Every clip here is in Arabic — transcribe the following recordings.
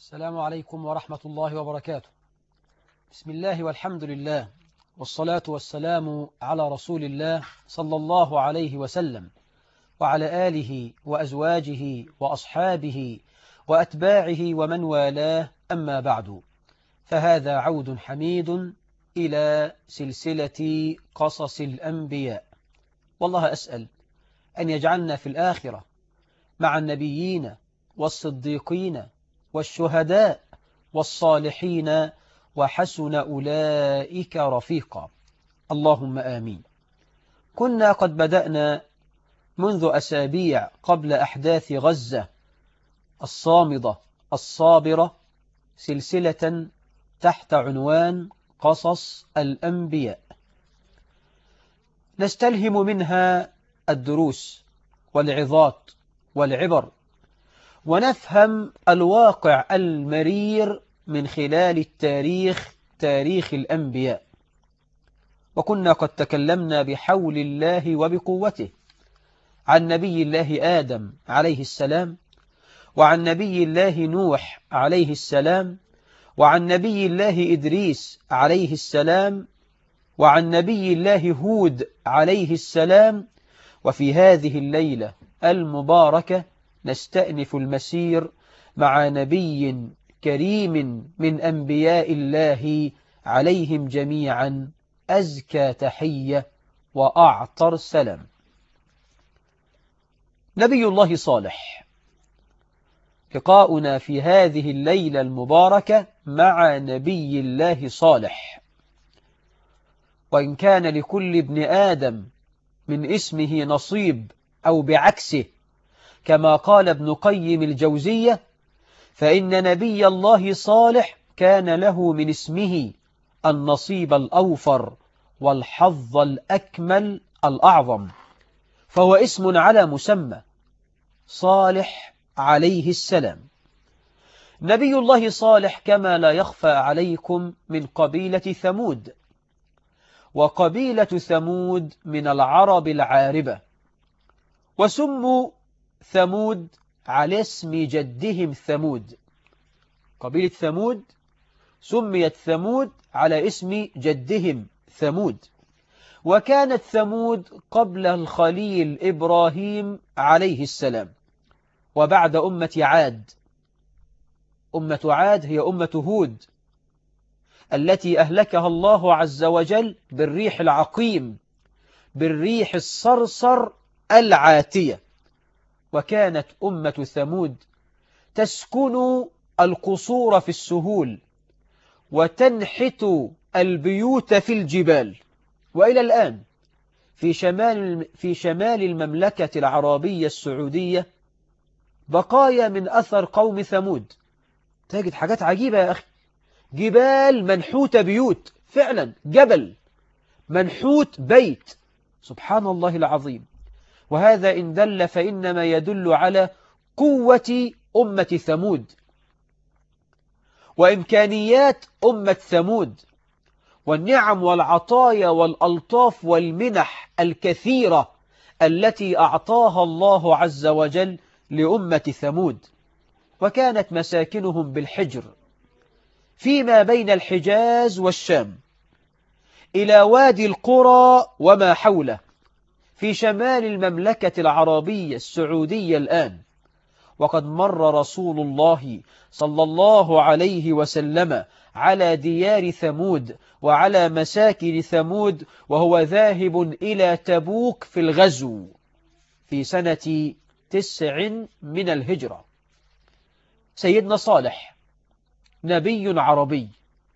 السلام عليكم ورحمة الله وبركاته. بسم الله والحمد لله، والصلاة والسلام على رسول الله صلى الله عليه وسلم وعلى آله وأزواجه وأصحابه وأتباعه ومن والاه، أما بعد، فهذا عود حميد إلى سلسلة قصص الأنبياء، والله أسأل أن يجعلنا في الآخرة مع النبيين والصديقين والشهداء والصالحين وحسن أولئك رفيقا، اللهم آمين. كنا قد بدأنا منذ أسابيع قبل أحداث غزة الصامدة الصابرة سلسلة تحت عنوان قصص الأنبياء، نستلهم منها الدروس والعظات والعبر، ونفهم الواقع المرير من خلال تاريخ الأنبياء. وكنا قد تكلمنا بحول الله وبقوته عن نبي الله آدم عليه السلام، وعن نبي الله نوح عليه السلام، وعن نبي الله إدريس عليه السلام، وعن نبي الله هود عليه السلام. وفي هذه الليلة المباركة نستأنف المسير مع نبي كريم من أنبياء الله عليهم جميعا أزكى تحية وأعطر سلام. نبي الله صالح، لقاؤنا في هذه الليلة المباركة مع نبي الله صالح. وإن كان لكل ابن آدم من اسمه نصيب أو بعكسه كما قال ابن قيم الجوزية، فإن نبي الله صالح كان له من اسمه النصيب الأوفر والحظ الأكمل الأعظم، فهو اسم على مسمى، صالح عليه السلام. نبي الله صالح كما لا يخفى عليكم من قبيلة ثمود، وقبيلة ثمود من العرب العاربة، وسموا ثمود على اسم جدهم ثمود. قبيلة ثمود سميت ثمود على اسم جدهم ثمود، وكانت ثمود قبل الخليل إبراهيم عليه السلام، وبعد أمة عاد. أمة عاد هي أمة هود التي أهلكها الله عز وجل بالريح العقيم، بالريح الصرصر العاتية. وكانت أمة ثمود تسكن القصور في السهول، وتنحت البيوت في الجبال. وإلى الآن في شمال المملكة العربية السعودية بقايا من أثر قوم ثمود. تجد حاجات عجيبة يا أخي، جبال منحوت بيوت، فعلا جبل منحوت بيت، سبحان الله العظيم. وهذا إن دل فإنما يدل على قوة أمة ثمود وإمكانيات أمة ثمود، والنعم والعطايا والألطاف والمنح الكثيرة التي أعطاها الله عز وجل لأمة ثمود. وكانت مساكنهم بالحجر فيما بين الحجاز والشام إلى وادي القرى وما حوله في شمال المملكة العربية السعودية الآن. وقد مر رسول الله صلى الله عليه وسلم على ديار ثمود وعلى مساكن ثمود وهو ذاهب إلى تبوك في الغزو في سنة 9 من الهجرة. سيدنا صالح نبي عربي،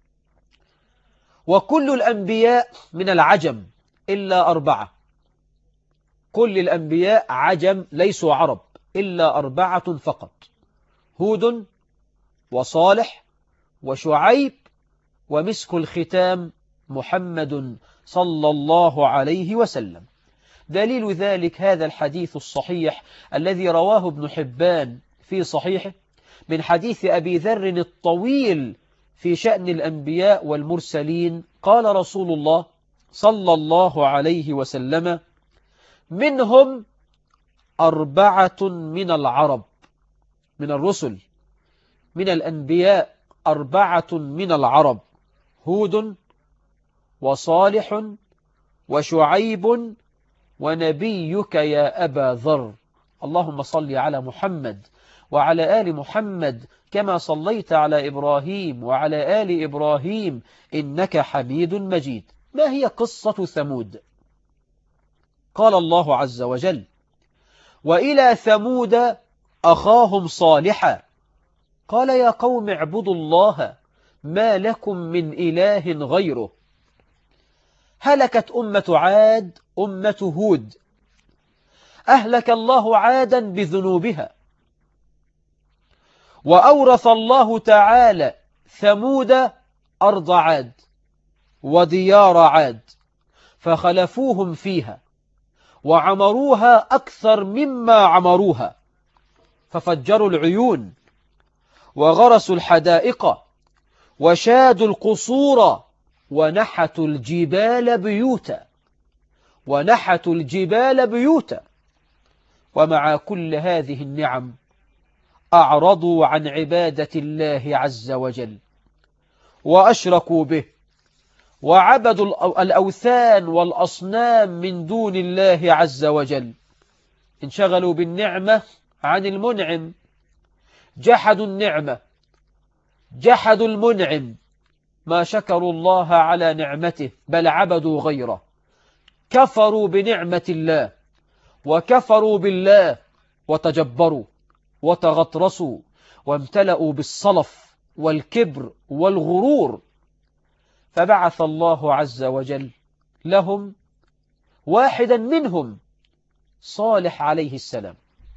وكل الأنبياء من العجم إلا 4. كل الأنبياء عجم ليسوا عرب إلا 4 فقط: هود وصالح وشعيب ومسك الختام محمد صلى الله عليه وسلم. دليل ذلك هذا الحديث الصحيح الذي رواه ابن حبان في صحيحه من حديث أبي ذر الطويل في شأن الأنبياء والمرسلين. قال رسول الله صلى الله عليه وسلم: منهم 4 من العرب، من الرسل من الأنبياء 4 من العرب: هود وصالح وشعيب ونبيك يا أبا ذر. اللهم صل على محمد وعلى آل محمد كما صليت على إبراهيم وعلى آل إبراهيم إنك حميد مجيد. ما هي قصة ثمود؟ قال الله عز وجل: وإلى ثمود أخاهم صالحا قال يا قوم اعبدوا الله ما لكم من إله غيره. هلكت أمة عاد أمة هود، أهلك الله عادا بذنوبها، وأورث الله تعالى ثمود أرض عاد وديار عاد، فخلفوهم فيها وعمروها أكثر مما عمروها، ففجروا العيون وغرسوا الحدائق وشادوا القصور ونحتوا الجبال بيوتا ومع كل هذه النعم أعرضوا عن عبادة الله عز وجل وأشركوا به وعبدوا الأوثان والأصنام من دون الله عز وجل. انشغلوا بالنعمة عن المنعم، جحدوا النعمة، جحدوا المنعم، ما شكروا الله على نعمته بل عبدوا غيره، كفروا بنعمة الله وكفروا بالله وتجبروا وتغطرسوا وامتلأوا بالصلف والكبر والغرور، فبعث الله عز وجل لهم واحدا منهم، صالح عليه السلام.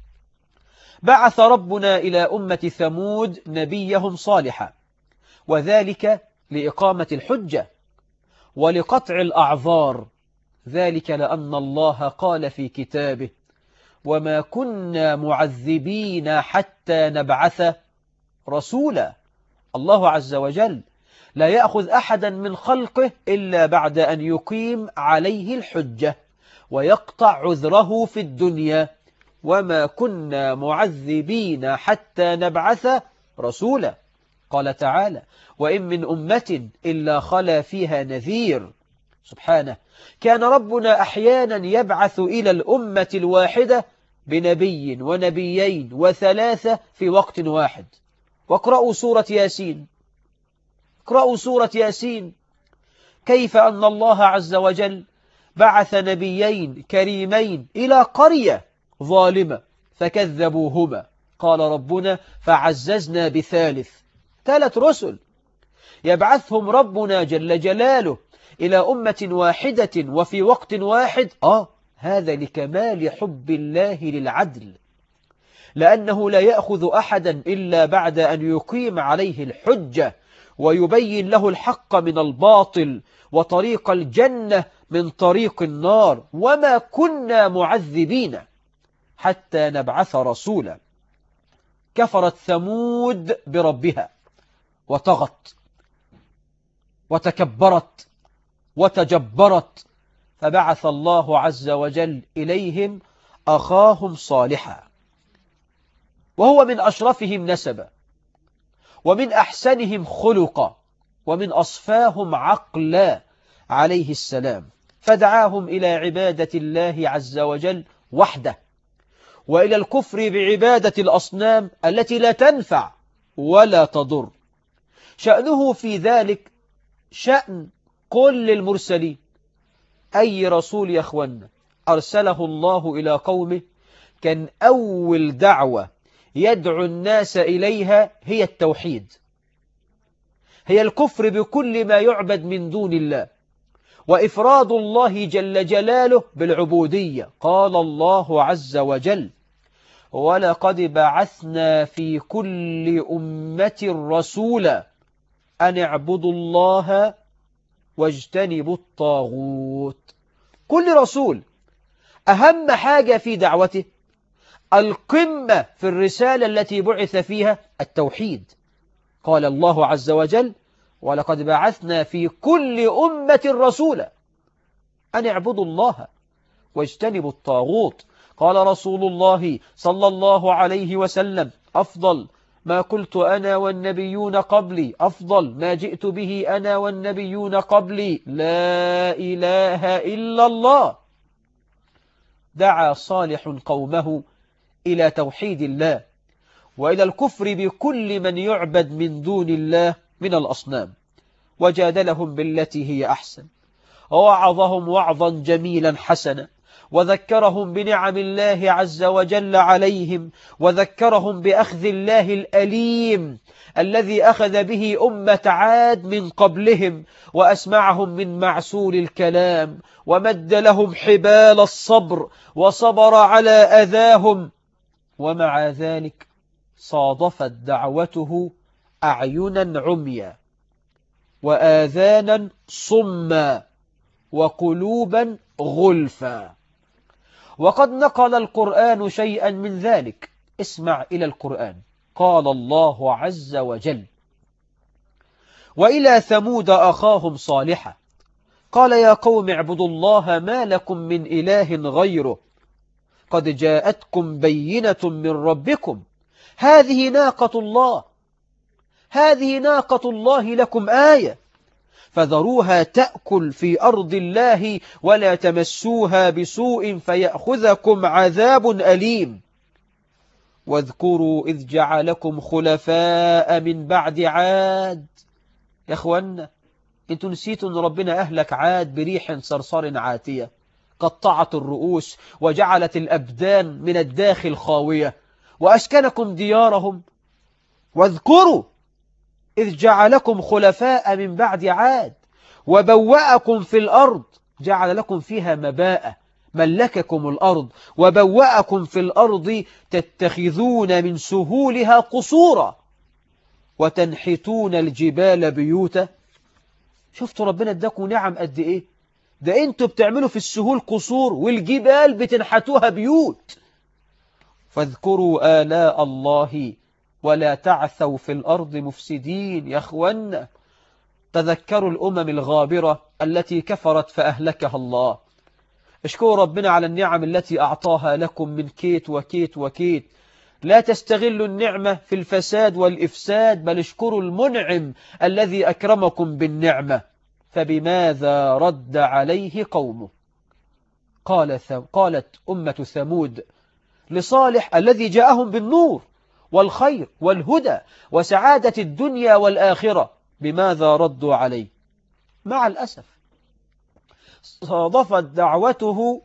بعث ربنا إلى أمة ثمود نبيهم صالحا، وذلك لإقامة الحجة ولقطع الأعذار، ذلك لأن الله قال في كتابه: وما كنا معذبين حتى نبعث رسولا. الله عز وجل لا يأخذ أحدا من خلقه إلا بعد أن يقيم عليه الحجة ويقطع عذره في الدنيا. وما كنا معذبين حتى نبعث رسولا. قال تعالى: وإن من أمة إلا خلا فيها نذير. سبحانه، كان ربنا أحيانا يبعث إلى الأمة الواحدة بنبي ونبيين وثلاثة في وقت واحد. واقرأوا سورة ياسين، اقرأوا سورة ياسين، كيف أن الله عز وجل بعث نبيين كريمين إلى قرية ظالمة فكذبوهما، قال ربنا: فعززنا بثالث. 3 رسل يبعثهم ربنا جل جلاله إلى أمة واحدة وفي وقت واحد. هذا لكمال حب الله للعدل، لأنه لا يأخذ أحدا إلا بعد أن يقيم عليه الحجة ويبين له الحق من الباطل وطريق الجنة من طريق النار. وما كنا معذبين حتى نبعث رسولا. كفرت ثمود بربها وطغت وتكبرت وتجبرت، فبعث الله عز وجل إليهم أخاهم صالحا، وهو من أشرفهم نسبا ومن أحسنهم خلقا ومن أصفاهم عقلا عليه السلام، فدعاهم إلى عبادة الله عز وجل وحده، وإلى الكفر بعبادة الأصنام التي لا تنفع ولا تضر. شأنه في ذلك شأن كل المرسلين. أي رسول يا أخوانا أرسله الله إلى قومه كان أول دعوة يدعو الناس إليها هي التوحيد، هي الكفر بكل ما يعبد من دون الله، وإفراد الله جل جلاله بالعبودية. قال الله عز وجل: ولقد بعثنا في كل أمة رسولا أن اعبدوا الله واجتنبوا الطاغوت. كل رسول أهم حاجة في دعوته، القمة في الرسالة التي بعث فيها التوحيد. قال الله عز وجل: ولقد بعثنا في كل أمة رسولا أن اعبدوا الله واجتنبوا الطاغوت. قال رسول الله صلى الله عليه وسلم: أفضل ما قلت أنا والنبيون قبلي أفضل ما جئت به أنا والنبيون قبلي لا إله إلا الله. دعا صالح قومه إلى توحيد الله وإلى الكفر بكل من يعبد من دون الله من الأصنام، وجادلهم بالتي هي أحسن، ووعظهم وعظا جميلا حسنا، وذكرهم بنعم الله عز وجل عليهم، وذكرهم بأخذ الله الأليم الذي أخذ به أمة عاد من قبلهم، وأسمعهم من معسول الكلام، ومد لهم حبال الصبر، وصبر على أذاهم. ومع ذلك صادفت دعوته أعينا عميا وآذانا صما وقلوبا غلفا. وقد نقل القرآن شيئا من ذلك. اسمع إلى القرآن. قال الله عز وجل: وإلى ثمود أخاهم صالحا قال يا قوم اعبدوا الله ما لكم من إله غيره قد جاءتكم بينة من ربكم هذه ناقة الله لكم آية فذروها تأكل في أرض الله ولا تمسوها بسوء فيأخذكم عذاب أليم. واذكروا إذ جعلكم خلفاء من بعد عاد. يا أخوانا، انتوا نسيتوا أن ربنا أهلك عاد بريح صرصر عاتية قطعت الرؤوس وجعلت الأبدان من الداخل خاوية وأسكنكم ديارهم. واذكروا إذ جعلكم خلفاء من بعد عاد وبوأكم في الأرض جعل لكم فيها مباء ملككم الأرض وبوأكم في الأرض تتخذون من سهولها قصورا وتنحتون الجبال بيوتا. شفتوا ربنا اداكم نعم قد إيه؟ ده انتوا بتعملوا في السهول قصور والجبال بتنحتوها بيوت. فاذكروا آلاء الله ولا تعثوا في الأرض مفسدين. يا أخوانا، تذكروا الأمم الغابرة التي كفرت فأهلكها الله. اشكروا ربنا على النعم التي أعطاها لكم من كيت وكيت وكيت. لا تستغلوا النعمة في الفساد والإفساد، بل اشكروا المنعم الذي أكرمكم بالنعمة. فبماذا رد عليه قومه؟ قالت أمة ثمود لصالح الذي جاءهم بالنور والخير والهدى وسعادة الدنيا والآخرة، بماذا ردوا عليه؟ مع الأسف صادفت دعوته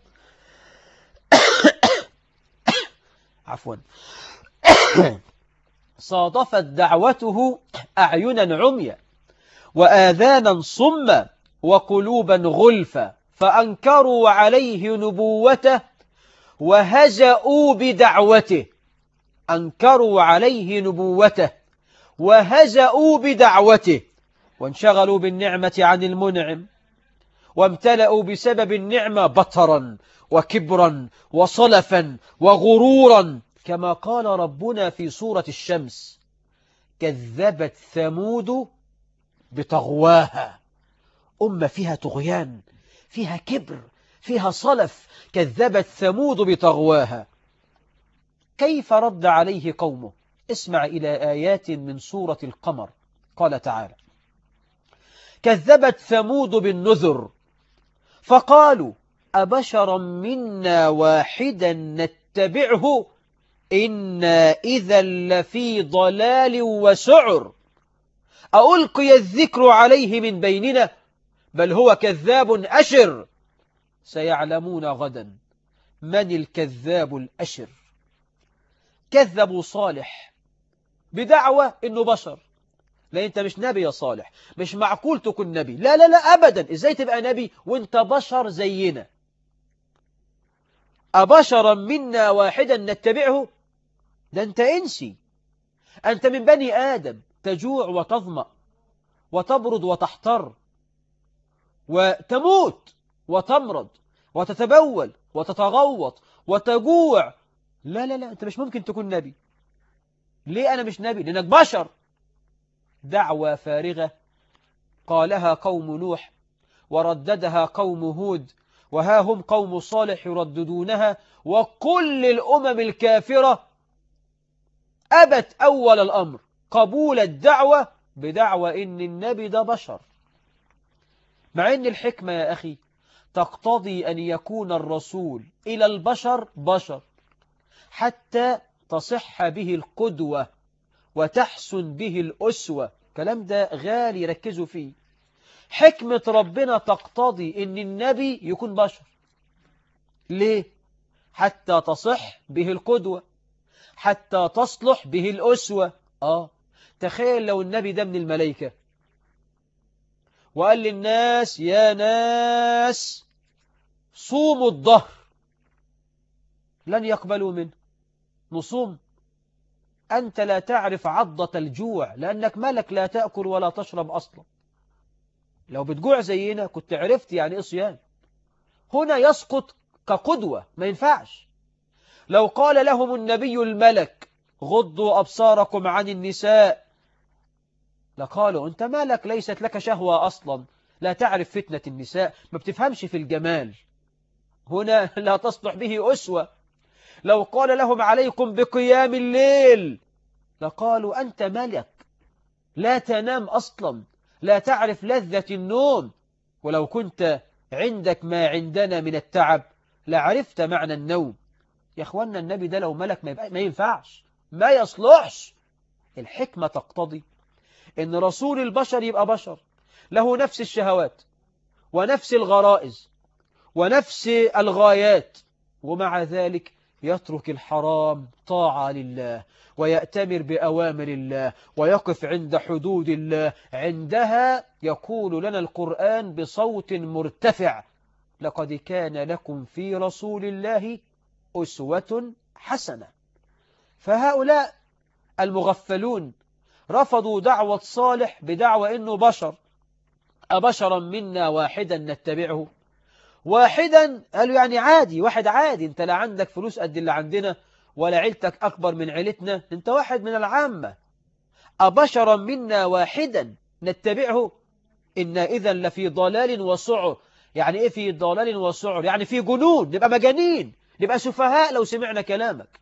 صادفت دعوته أعينا عميا وآذانا صما وقلوبا غلفا فأنكروا عليه نبوته وهزأوا بدعوته. أنكروا عليه نبوته وهزأوا بدعوته وانشغلوا بالنعمة عن المنعم وامتلأوا بسبب النعمة بطرا وكبرا وصلفا وغرورا، كما قال ربنا في سورة الشمس: كذبت ثمود بطغواها. أمة فيها طغيان، فيها كبر، فيها صلف. كذبت ثمود بطغواها. كيف رد عليه قومه؟ اسمع إلى آيات من سورة القمر. قال تعالى: كذبت ثمود بالنذر فقالوا أبشرا منا واحدا نتبعه إنا إذا لفي ضلال وسعر ألقي الذكر عليه من بيننا بل هو كذاب أشر سيعلمون غدا من الكذاب الأشر. كذبوا صالح بدعوة إنه بشر. لا، أنت مش نبي يا صالح، مش معقول تكون نبي. لا لا لا أبدا، إزاي تبقى نبي وإنت بشر زينا؟ أبشرا منا واحدا نتبعه؟ ده أنت إنسي، أنت من بني آدم، تجوع وتظمأ وتبرد وتحتر وتموت وتمرض وتتبول وتتغوط وتجوع. لا لا لا، أنت مش ممكن تكون نبي. ليه أنا مش نبي؟ لأنك بشر. دعوة فارغة قالها قوم نوح ورددها قوم هود، وها هم قوم صالح يرددونها، وكل الأمم الكافرة أبت أول الأمر قبول الدعوة بدعوى إن النبي ده بشر، مع إن الحكمة يا أخي تقتضي أن يكون الرسول إلى البشر بشر حتى تصح به القدوة وتحسن به الأسوة. كلام ده غالي ركزوا فيه. حكمة ربنا تقتضي أن النبي يكون بشر. ليه؟ حتى تصح به القدوة، حتى تصلح به الأسوة. تخيل لو النبي ده من الملائكة وقال للناس يا ناس صوموا الظهر، لن يقبلوا منه. نصوم؟ أنت لا تعرف عضة الجوع لأنك ملك لا تأكل ولا تشرب أصلا. لو بتجوع زينا كنت عرفت يعني إيه صيام. هنا يسقط كقدوة، ما ينفعش. لو قال لهم النبي الملك غضوا أبصاركم عن النساء لقالوا أنت مالك، ليست لك شهوة أصلا، لا تعرف فتنة النساء، ما بتفهمش في الجمال. هنا لا تصلح به أسوة. لو قال لهم عليكم بقيام الليل لقالوا أنت ملك لا تنام أصلا، لا تعرف لذة النوم، ولو كنت عندك ما عندنا من التعب لعرفت معنى النوم. يا أخوانا النبي ده لو ملك ما ينفعش، ما يصلحش. الحكمة تقتضي إن رسول البشر يبقى بشر له نفس الشهوات ونفس الغرائز ونفس الغايات، ومع ذلك يترك الحرام طاعة لله ويأتمر بأوامر الله ويقف عند حدود الله. عندها يقول لنا القرآن بصوت مرتفع لقد كان لكم في رسول الله أسوة حسنة. فهؤلاء المغفلون رفضوا دعوة صالح بدعوى إنه بشر. أبشرا منا واحدا نتبعه؟ واحدا قالوا يعني عادي، واحد عادي، انت لا عندك فلوس قد اللي عندنا ولا عيلتك أكبر من عيلتنا، انت واحد من العامة. أبشرا منا واحدا نتبعه؟ إن إذا لفي ضلال وسعر. يعني إيه في ضلال وسعر؟ يعني في جنون، نبقى مجانين، نبقى سفهاء لو سمعنا كلامك.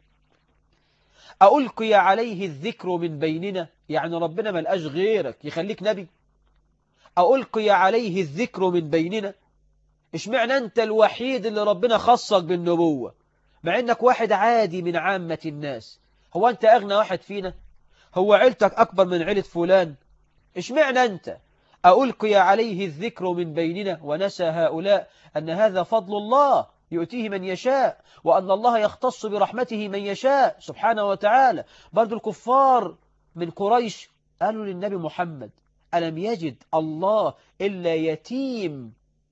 ألقي عليه الذكر من بيننا، يعني ربنا ملقاش غيرك يخليك نبي؟ ألقي عليه الذكر من بيننا، اشمعنى أنت الوحيد اللي ربنا خصك بالنبوة مع أنك واحد عادي من عامة الناس؟ هو أنت أغنى واحد فينا؟ هو عيلتك أكبر من عيلة فلان؟ اشمعنى أنت؟ ألقي عليه الذكر من بيننا، ونسى هؤلاء أن هذا فضل الله يؤتيه من يشاء، وأن الله يختص برحمته من يشاء سبحانه وتعالى. برضو الكفار من قريش قالوا للنبي محمد ألم يجد الله إلا يتيم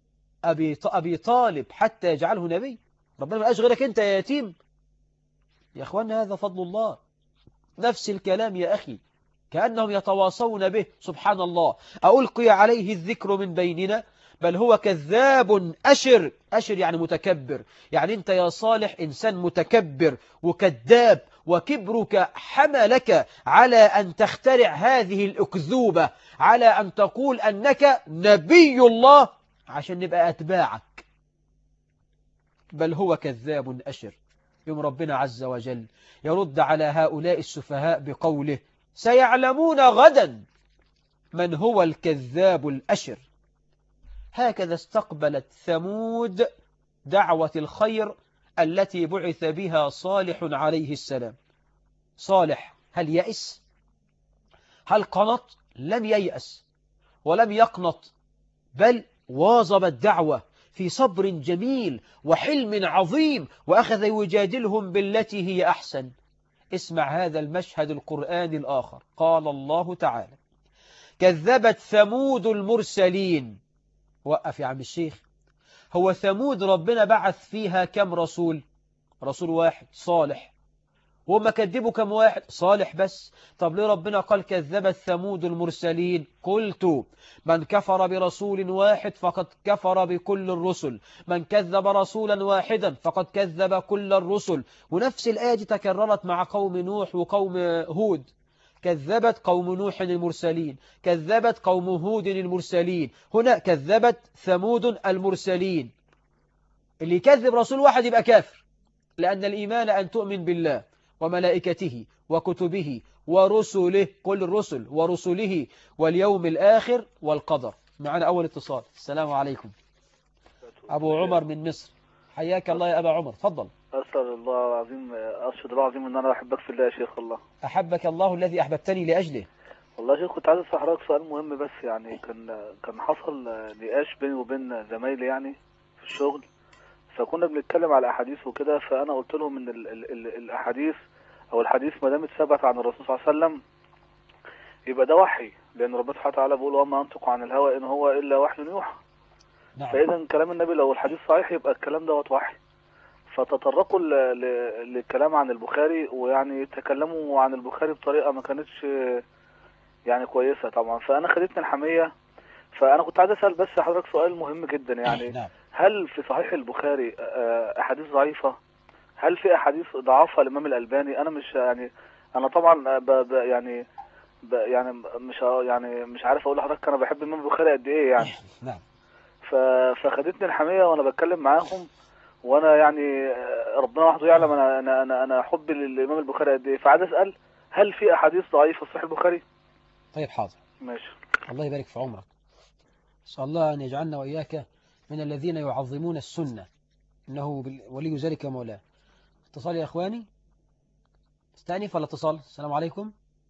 أبي طالب حتى يجعله نبي؟ ربنا ما غيرك أنت يا يتيم. يا أخوانا هذا فضل الله. نفس الكلام يا أخي، كأنهم يتواصون به. سبحان الله. ألقي عليه الذكر من بيننا بل هو كذاب أشر. أشر يعني متكبر، يعني أنت يا صالح إنسان متكبر وكذاب، وكبرك حملك على أن تخترع هذه الأكذوبة، على أن تقول أنك نبي الله عشان نبقى أتباعك. بل هو كذاب أشر. يوم ربنا عز وجل يرد على هؤلاء السفهاء بقوله سيعلمون غدا من هو الكذاب الأشر. هكذا استقبلت ثمود دعوة الخير التي بعث بها صالح عليه السلام. صالح هل يأس؟ هل قنط؟ لم ييأس ولم يقنط، بل واظب الدعوة في صبر جميل وحلم عظيم، وأخذ يجادلهم بالتي هي أحسن. اسمع هذا المشهد القرآني الآخر. قال الله تعالى كذبت ثمود المرسلين. وقف يا عم الشيخ، هو ثمود ربنا بعث فيها كم رسول؟ رسول واحد صالح. وهم كذبوا كم واحد؟ صالح بس. طب ليه ربنا قال كذبت ثمود المرسلين؟ قلت من كفر برسول واحد فقد كفر بكل الرسل، من كذب رسولا واحدا فقد كذب كل الرسل. ونفس الآية دي تكررت مع قوم نوح وقوم هود. كذبت قوم نوح المرسلين، كذبت قوم هود المرسلين، هنا كذبت ثمود المرسلين. اللي يكذب رسول واحد يبقى كافر، لأن الإيمان أن تؤمن بالله وملائكته وكتبه ورسله، كل الرسل ورسله واليوم الآخر والقدر. معنا أول اتصال. السلام عليكم. أبو عمر من مصر، حياك الله يا أبا عمر، تفضل. أسأل الله العظيم، أشهد الله العظيم إن أنا أحبك في الله يا شيخ. الله أحبك الله الذي أحببتني لأجله. والله يا شيخ كنت عايز أسأل حضرتك سؤال مهم، بس يعني كان حصل نقاش بيني وبين زمايلي يعني في الشغل، فكنا بنتكلم على أحاديث وكده، فأنا قلت لهم إن الأحاديث أو الحديث ما دام ثبت عن الرسول صلى الله عليه وسلم يبقى ده وحي، لأن ربنا سبحانه وتعالى بيقول وما ينطق عن الهوى إن هو إلا وحي يوحى. نعم. فإذا كلام النبي لو الحديث صحيح يبقى الكلام دوت وحي. فتطرقوا للكلام عن البخاري، ويعني تكلموا عن البخاري بطريقة ما كانتش يعني كويسة طبعا، فأنا خدتني الحمية. فأنا كنت عايز أسأل بس حضرتك سؤال مهم جدا، يعني نعم. هل في صحيح البخاري أحاديث ضعيفة؟ هل في أحاديث ضعفها الإمام الألباني؟ أنا مش يعني أنا طبعا يعني مش عارف أقول لحضرتك أنا بحب الإمام البخاري قد إيه يعني. نعم. فخدتني الحمية وأنا بتكلم معاهم، وانا يعني ربنا وحده يعلم انا حبي للامام البخاري قد ايه. فعايز اسال هل في احاديث ضعيفه في صحيح البخاري؟ طيب حاضر. ماشي. الله يبارك في عمرك. اسال الله ان يجعلنا واياك من الذين يعظمون السنه، انه ولي ذلك مولاه. اتصال يا اخواني، استأنف ولا اتصال؟ السلام عليكم.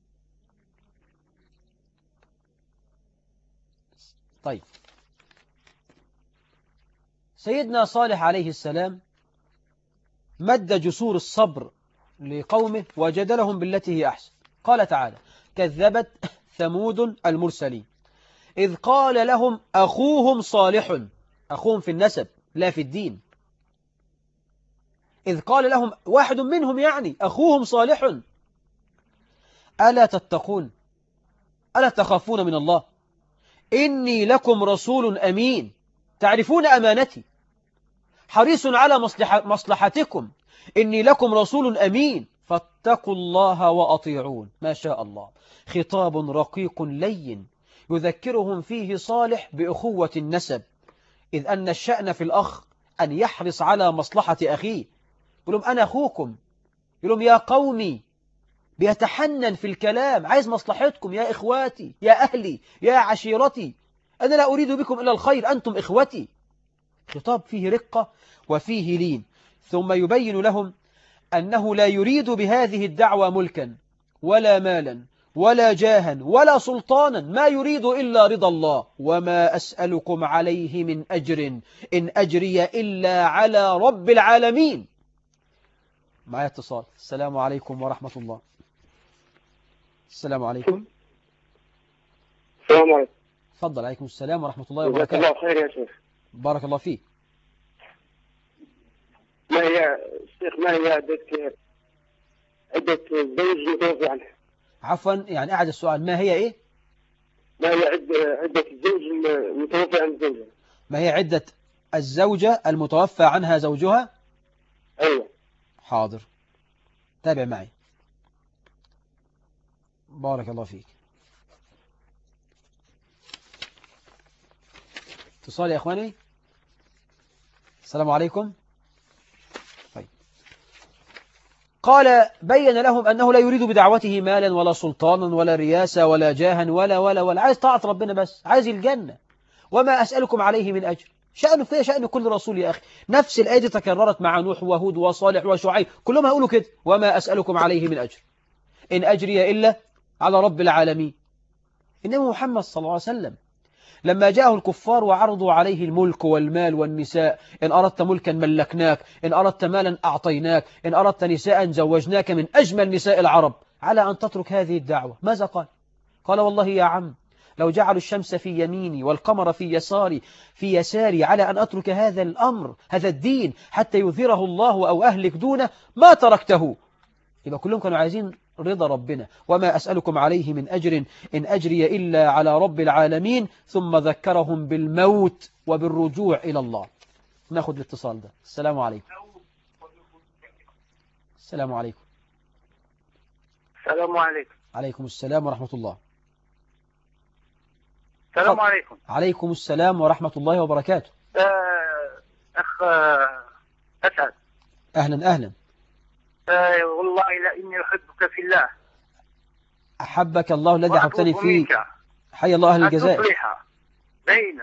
طيب، سيدنا صالح عليه السلام مد جسور الصبر لقومه وجدلهم بالتي هي أحسن. قال تعالى: كذبت ثمود المرسلين إذ قال لهم أخوهم صالح، أخوهم في النسب لا في الدين، إذ قال لهم واحد منهم يعني أخوهم صالح ألا تتقون ألا تخافون من الله إني لكم رسول أمين تعرفون أمانتي حريص على مصلحتكم إني لكم رسول أمين فاتقوا الله وأطيعون. ما شاء الله، خطاب رقيق لين يذكرهم فيه صالح بأخوة النسب، إذ أن الشأن في الأخ أن يحرص على مصلحة أخيه. يقول لهم أنا أخوكم، يقول لهم يا قومي، بيتحنن في الكلام، عايز مصلحتكم يا إخواتي يا أهلي يا عشيرتي، أنا لا أريد بكم إلا الخير، أنتم إخوتي. خطاب فيه رقة وفيه لين، ثم يبين لهم أنه لا يريد بهذه الدعوة ملكا ولا مالا ولا جاها ولا سلطانا، ما يريد إلا رضا الله. وما أسألكم عليه من أجر إن أجري إلا على رب العالمين. معي اتصال. السلام عليكم ورحمة الله. السلام عليكم. السلام عليكم. تفضل. عليكم السلام ورحمة الله جزاك وبركاته. الله خير يا شيخ. بارك الله فيك. ما هي الشيخ ما هي عدة الزوج متوفي عنها؟ عفوا، يعني أعد السؤال. ما هي إيه؟ ما هي عدة الزوج المتوفي عن زوجها؟ ما هي عدة الزوجة المتوفى عنها زوجها؟ أيوة. حاضر، تابع معي. بارك الله فيك. اتصال يا أخواني. السلام عليكم. طيب، قال بين لهم أنه لا يريد بدعوته مالا ولا سلطانا ولا رياسة ولا جاها ولا عايز طاعة ربنا بس، عايز الجنة. وما أسألكم عليه من أجر، شأنه فيها شأن كل رسول يا أخي. نفس الآية دي تكررت مع نوح وهود وصالح وشعيب، كلهم هيقولوا كده: وما أسألكم عليه من أجر إن أجري إلا على رب العالمين. إنما محمد صلى الله عليه وسلم لما جاءه الكفار وعرضوا عليه الملك والمال والنساء: إن أردت ملكا ملكناك، إن أردت مالا أعطيناك، إن أردت نساء زوجناك من أجمل نساء العرب، على أن تترك هذه الدعوة. ماذا قال؟ قال: والله يا عم لو جعلوا الشمس في يميني والقمر في يساري على أن أترك هذا الأمر هذا الدين حتى يظهره الله أو أهلك دونه ما تركته. يبقى كلهم كانوا عايزين رضا ربنا. وما أسألكم عليه من أجر إن أجري إلا على رب العالمين. ثم ذكرهم بالموت وبالرجوع إلى الله. ناخد الاتصال ده. السلام عليكم. السلام عليكم. السلام عليكم. عليكم السلام ورحمة الله. السلام عليكم. عليكم السلام ورحمة الله وبركاته. أخ أسعد. أهلا أهلا. والله لا إني أحبك في الله أحبك الله الذي أحببتني وأطلب فيه. منك حي الله أهل أن الجزائر. تصلح بين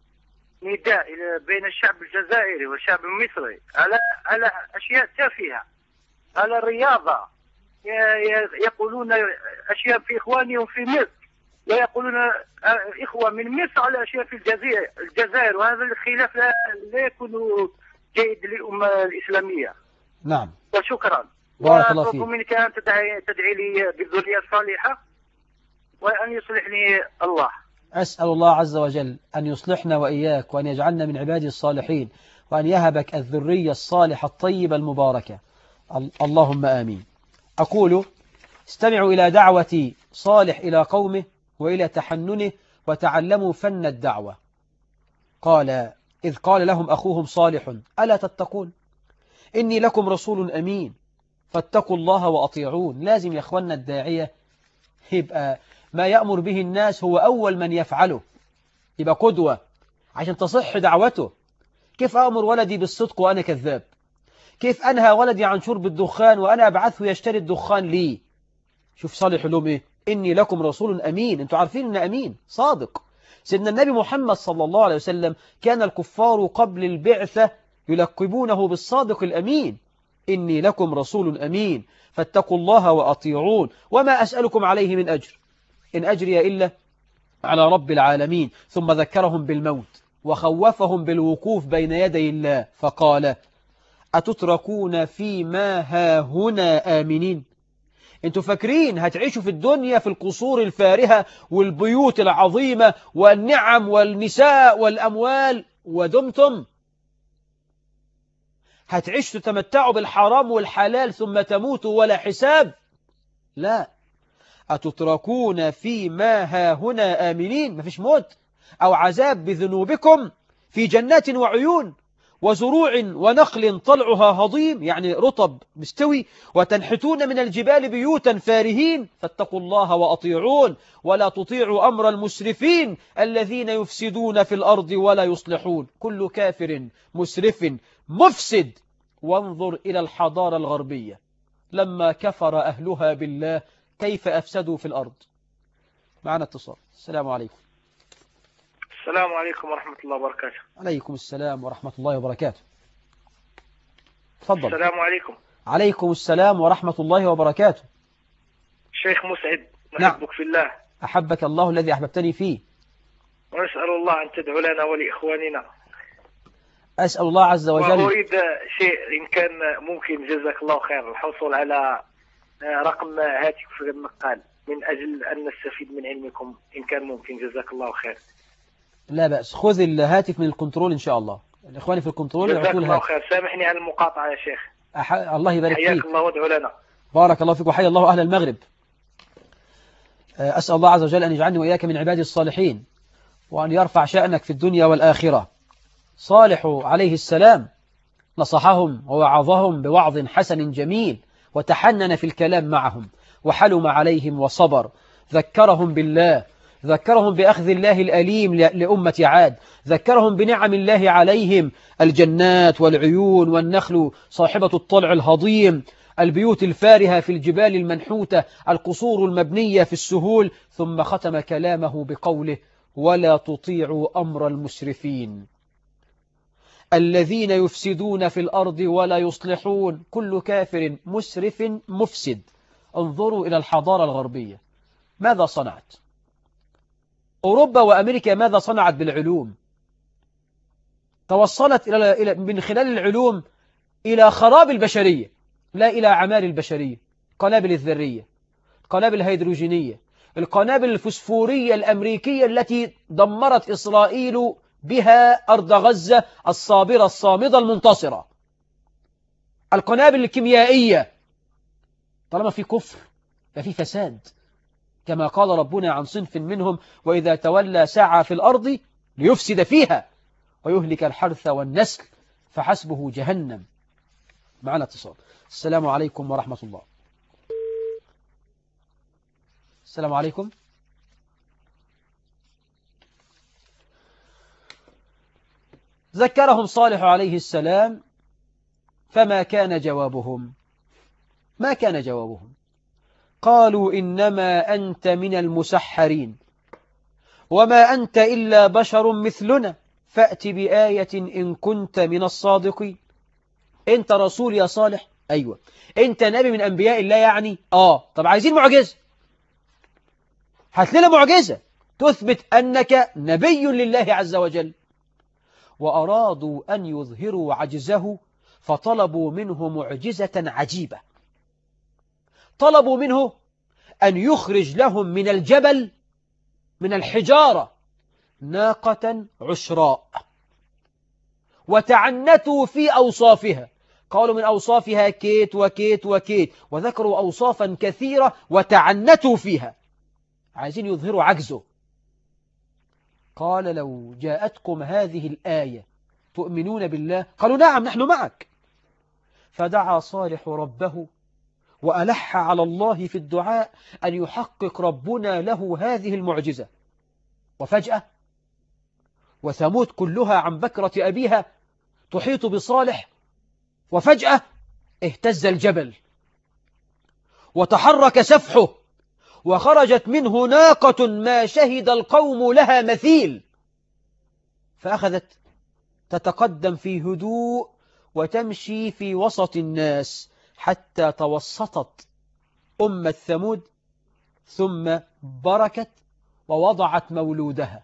بين الشعب الجزائري والشعب المصري على أشياء تافهة، على الرياضة. يقولون أشياء في إخوانهم في مصر، ويقولون إخوة من مصر على أشياء في الجزائر، وهذا الخلاف لا يكون جيد للأمة الإسلامية. نعم. وشكرا. بارك الله وأطلب فيك. منك أن تدعي لي بالذرية الصالحة، وأن يصلحني الله. أسأل الله عز وجل أن يصلحنا وإياك، وأن يجعلنا من عباده الصالحين، وأن يهبك الذرية الصالحة الطيبة المباركة. اللهم آمين. أقول: استمعوا إلى دعوة صالح إلى قومه وإلى تحننه، وتعلموا فن الدعوة. قال: إذ قال لهم أخوهم صالح: ألا تتقون؟ إني لكم رسول أمين فاتقوا الله وأطيعون. لازم يا أخوانا الداعية يبقى ما يأمر به الناس هو أول من يفعله، يبقى قدوة عشان تصح دعوته. كيف أمر ولدي بالصدق وأنا كذاب؟ كيف أنهى ولدي عن شرب الدخان وأنا أبعثه يشتري الدخان لي؟ شوف صالح لهم إيه: إني لكم رسول أمين. أنتوا عارفين إن أمين صادق. سيدنا النبي محمد صلى الله عليه وسلم كان الكفار قبل البعثة يلقبونه بالصادق الأمين. إني لكم رسول أمين فاتقوا الله وأطيعون وما أسألكم عليه من أجر، إن أجري إلا على رب العالمين. ثم ذكرهم بالموت وخوفهم بالوقوف بين يدي الله فقال: أتتركون فيما هاهنا آمنين؟ انتوا فاكرين هتعيشوا في الدنيا في القصور الفارهة والبيوت العظيمة والنعم والنساء والأموال ودمتم هتعيشوا تتمتعوا بالحرام والحلال ثم تموتوا ولا حساب؟ لا، أتتركون فيما هاهنا آمنين، مفيش موت أو عذاب بذنوبكم في جنات وعيون وزروع ونخل طلعها هضيم، يعني رطب مستوي، وتنحتون من الجبال بيوتا فارهين فاتقوا الله وأطيعون ولا تطيعوا أمر المسرفين الذين يفسدون في الأرض ولا يصلحون. كل كافر مسرف مفسد. وانظر إلى الحضارة الغربية لما كفر أهلها بالله كيف أفسدوا في الأرض. معنا اتصال. السلام عليكم. السلام عليكم ورحمة الله وبركاته. عليكم السلام ورحمة الله وبركاته. تفضل. السلام عليكم. عليكم السلام ورحمة الله وبركاته. شيخ مسعد، نعم. نحبك في الله. أحبك الله الذي أحببتني فيه. ونسأل الله أن تدعو لنا ولإخواننا. أسأل الله عز وجل. وأريد شيء إن كان ممكن، جزاك الله خير، الحصول على رقم هاتف النقال من أجل أن نستفيد من علمكم إن كان ممكن، جزاك الله خير. لا بأس، خذ الهاتف من الكنترول إن شاء الله. الإخواني في الكنترول جزاك يعطوا الله الهاتف. خير. سامحني على المقاطعة يا شيخ. الله يبارك فيك. حياك الله وادعو لنا. بارك الله فيك وحيا الله أهل المغرب. أسأل الله عز وجل أن يجعلني وإياك من عباده الصالحين، وأن يرفع شأنك في الدنيا والآخرة. صالح عليه السلام نصحهم ووعظهم بوعظ حسن جميل، وتحنن في الكلام معهم، وحلم عليهم وصبر. ذكرهم بالله، ذكرهم بأخذ الله الأليم لأمة عاد، ذكرهم بنعم الله عليهم: الجنات والعيون والنخل صاحبة الطلع الهضيم، البيوت الفارهة في الجبال المنحوتة، القصور المبنية في السهول. ثم ختم كلامه بقوله: ولا تطيعوا أمر المسرفين الذين يفسدون في الأرض ولا يصلحون. كل كافر مسرف مفسد. انظروا إلى الحضارة الغربية ماذا صنعت. أوروبا وأمريكا ماذا صنعت بالعلوم؟ توصلت من خلال العلوم إلى خراب البشرية لا إلى أعمال البشرية. القنابل الذرية، القنابل الهيدروجينية، القنابل الفسفورية الأمريكية التي دمرت إسرائيل بها أرض غزة الصابرة الصامدة المنتصرة، القنابل الكيميائية. طالما في كفر ففي فساد، كما قال ربنا عن صنف منهم: وإذا تولى سعى في الأرض ليفسد فيها ويهلك الحرث والنسل فحسبه جهنم. معنا اتصال. السلام عليكم ورحمة الله. السلام عليكم. ذكرهم صالح عليه السلام فما كان جوابهم ما كان جوابهم؟ قالوا إنما أنت من المسحرين وما أنت إلا بشر مثلنا فأت بآية إن كنت من الصادقين. أنت رسول يا صالح؟ أيوة. أنت نبي من أنبياء الله يعني؟ طب عايزين معجزة، هات لنا معجزة تثبت أنك نبي لله عز وجل. وأرادوا أن يظهروا عجزه فطلبوا منه معجزة عجيبة. طلبوا منه أن يخرج لهم من الجبل، من الحجارة، ناقة عشراء، وتعنتوا في أوصافها. قالوا من أوصافها كيت وكيت وكيت، وذكروا أوصافا كثيرة وتعنتوا فيها، عايزين يظهروا عجزه. قال لو جاءتكم هذه الآية تؤمنون بالله؟ قالوا نعم نحن معك. فدعا صالح ربه وألح على الله في الدعاء أن يحقق ربنا له هذه المعجزة. وفجأة وثمود كلها عن بكرة أبيها تحيط بصالح، وفجأة اهتز الجبل وتحرك سفحه وخرجت منه ناقة ما شهد القوم لها مثيل، فأخذت تتقدم في هدوء وتمشي في وسط الناس حتى توسطت أمة ثمود، ثم بركت ووضعت مولودها،